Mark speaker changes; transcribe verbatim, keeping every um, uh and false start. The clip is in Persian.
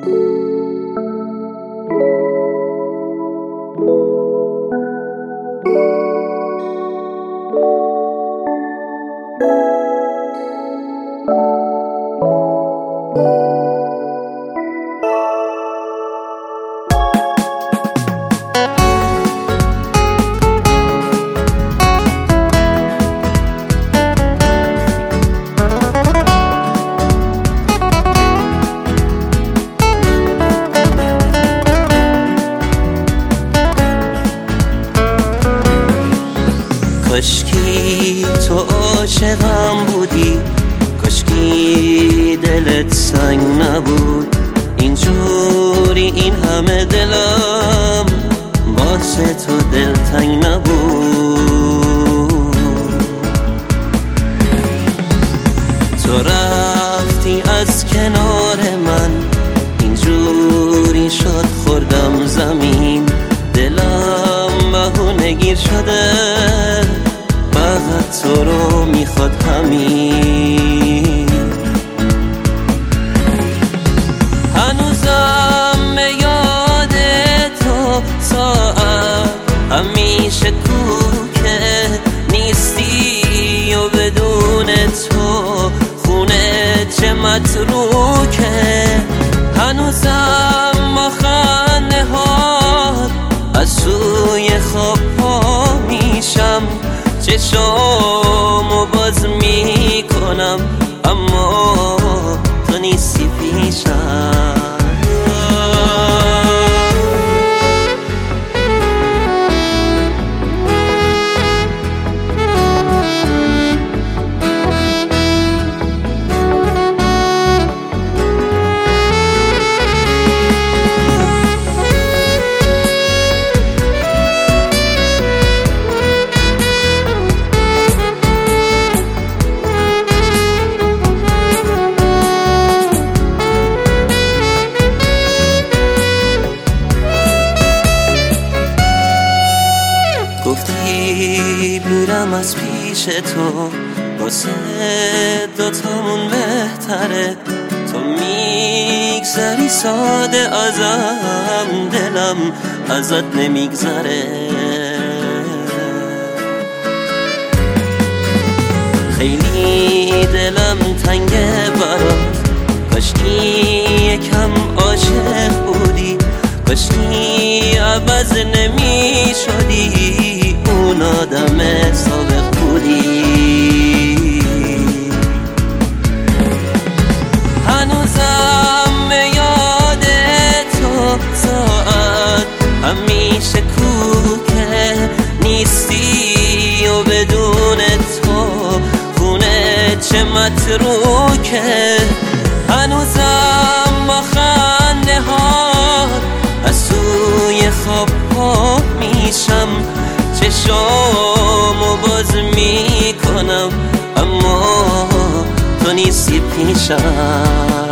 Speaker 1: کاشکی تو عاشقم بودی، کاشکی دلت سنگ نبود. اینجوری این همه دلم واسه تو دلتنگ نبود. تو رفتی از کنار من، اینجوری شد خوردم زمین. دلم بهونه گیر شده، فقط تو رو میخواد همین. هنوزم به یاد تو ساعت همیشه کوکه نیستی و بدون تو خونه چه متروکه. هنوزم با خنده ها از سوی خواب پا میشم، چشامو باز میکنم اما تو نیستی پیشم. گفتی بیرم از پیش تو، واسه دوتامون بهتره. تو میگذری ساده ازم، دلم ازت نمیگذره. خیلی دلم تنگه برات، کاشکی یکم عاشق بودی، کاشکی عوض نمی شدی، اون آدم سابق بودی. هنوزم به یاد تو ساعت همیشه کوکه نیستی و بدون تو خونه چه متروکه. هنوزم با خنده ها از سوی خواب پا میشم، چشامو باز میکنم اما تو نیستی پیشم.